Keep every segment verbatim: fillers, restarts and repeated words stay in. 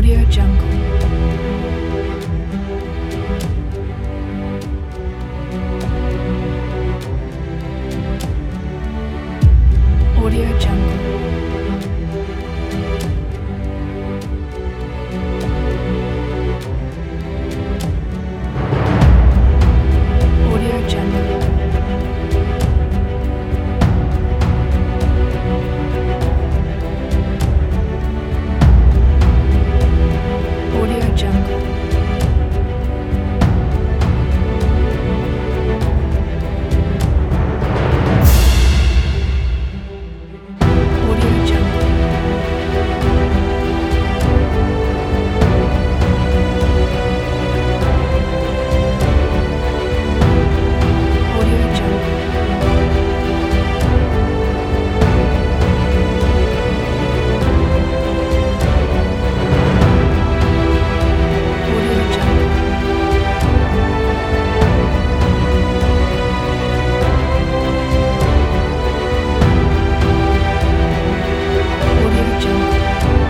Audio Jungle. Audio Jungle. Audio Jungle. Audio Jungle. Audio Jungle. Audio Jungle. Audio Jungle. Audio Jungle.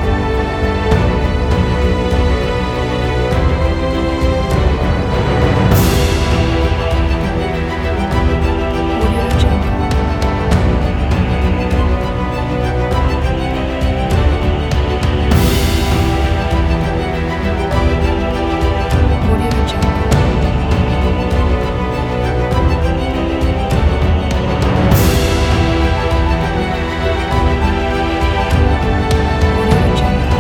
Audio Jungle. Audio Jungle. Audio Jungle.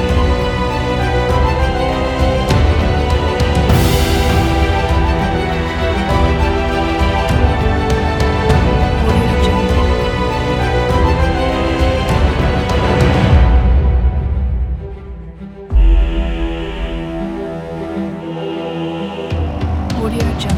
Audio Jungle. Audio Jungle.